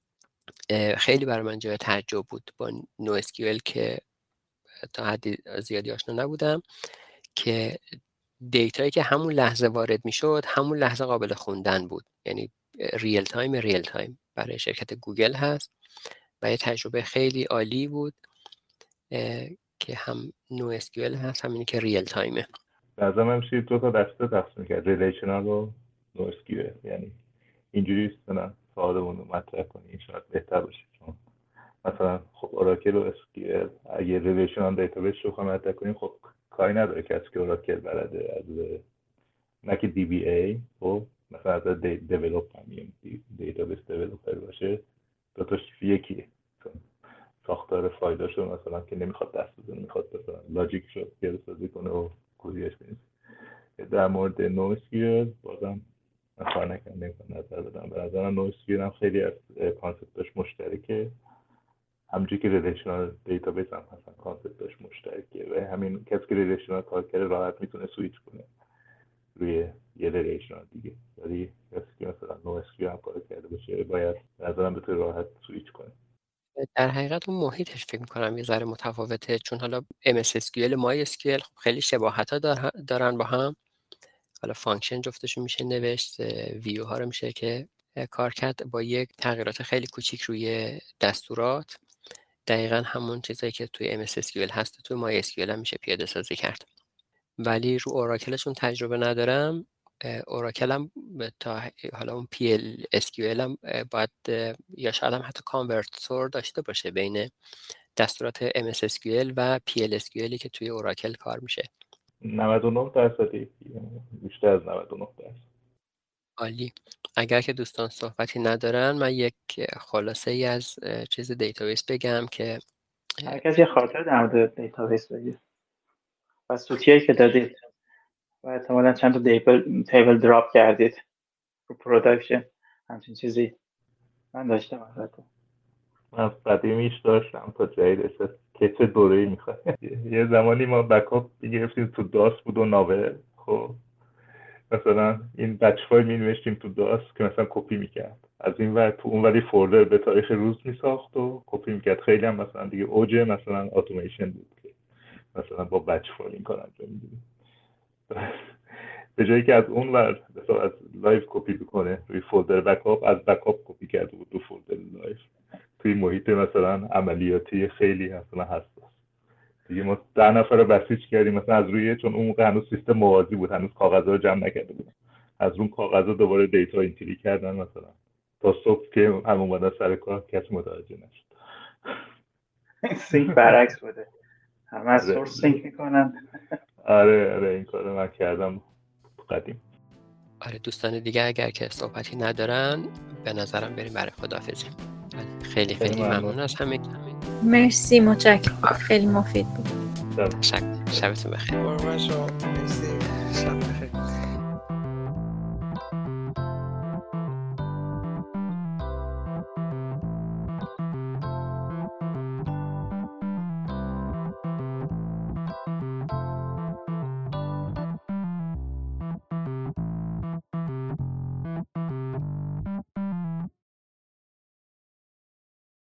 خیلی برای من جای تعجب بود با نو اس کیو ال که تا حدی زیادی آشنا نبودم، که دیتایی که همون لحظه وارد میشد همون لحظه قابل خوندن بود، یعنی ریل تایم ریل تایم برای شرکت گوگل هست و یه تجربه خیلی عالی بود که هم نو اس کیو ال هست همینی که ریل تایمه. لازم همشه دو تا دسته تقسیم کرد، ریلیشنال و نو اس کیو ال، یعنی اینجوری استنم سوالمون رو مطرح کنی این شاید بهتر باشه. چون مثلا خب اوراکل و اس کیو ال اگه ریلیشنال دیتابیس رو بخوام مطرح کنیم، خب کاری نداره کسی که اوراکل بلده از نه که دی بی ای و مثلا از دیولپ همین دیتابیس دیولپر باشه، دو تاش یکیه، ساختار فایلاشو مثلا که نمیخواد دست بزنه، میخواد مثلا لاجیکشو پیاده سازی کنه و کدیش بنویسه. در مورد نو اس کیو ال بازم من کار نکردم، نمیخوام نظر بدم. به نظرم نو اس کیو ال هم خیلی از کانسپتاش مشترکه، همونجوری که ریلیشنال دیتابیس هم مثلا کانسپتاش مشترکه و همین کسی که ریلیشنال کار کرده راحت میتونه سویچ کنه روی یه ریلیشنال دیگه، ولی کسی که مثلا نو اس کیو ال هم کار کرده باشه باید به نظرم بتونه راحت سویچ کنه. در حقیقت اون محیطش فکر می‌کنم یه ذره متفاوته، چون حالا ام اس اس کیو ال مای اس کیو ال خیلی شباهت‌ها دارن با هم، حالا فانکشن جفتشون میشه نوشت، ویو ها رو میشه که کار کرد با یک تغییرات خیلی کوچیک روی دستورات، دقیقاً همون چیزایی که توی ام اس اس کیو ال هست توی مای اس کیو ال هم میشه پیاده سازی کرد. ولی رو اوراکلشون تجربه ندارم. اوراکل هم تا حالا اون پی ال اس کیو ال هم باید یا شاید هم حتی کانورتور داشته باشه بین دستورات ام اس اس کیو ال و پی ال اس کیو ال که توی اوراکل کار میشه. نود و نه درصدی، بیشتر از نود و نه درصد. عالی. اگر که دوستان صحبتی ندارن من یک خلاصه ای از چیز دیتابیس بگم که هر کسی یه خاطر در مورد دیتابیس بگه و سوتیایی که دادید و احتمالاً چند تا دیبل تیبل دراپ کردید رو پروداکشن، همچین چیزی من داشتم. البته من قدیمیش داشتم تا جدیدش که چه دوره‌ای میخواد. یه زمانی ما بکاپ میگرفتیم تو داس بود و ناول، خب مثلا این بچ فایل می‌نوشتیم تو داس که مثلا کپی میکرد از این ور تو اون ولی فولدر به تاریخ روز میساخت و کپی میکرد. خیلی هم مثلا دیگه اوج مثلا اتوماسیون بود که مثلا با بچ فایل این کار انجام میدیم، به جایی که از اون ور مثلا از لایو کپی بکنه روی فولدر بکاپ، از بکاپ کپی کرده بود تو فولدر لایو. توی محیط مثلا عملیاتی خیلی مثلا حساس دیگه ما ده نفر رو بسیج کردیم مثلا از روی، چون اون موقع هنوز سیستم موازی بود، هنوز کاغذها رو جمع نکرده بودن، از اون کاغذها دوباره دیتا اینتری کردن مثلا تا صبح که هم اومدن سر کار کسی متوجه نشد. سینک برعکس بوده، همه از سورس سینک میکنن. آره آره این کارو من کردم قدیم. آره دوستان دیگه اگر که صحبتی ندارن به نظرم بریم برای خداحافظی. خیلی خیلی ممنون از همه. مرسی، متشکرم، خیلی مفید بود. تشکر. شبتون بخیر. قربان شما. مرسی. شب بخیر.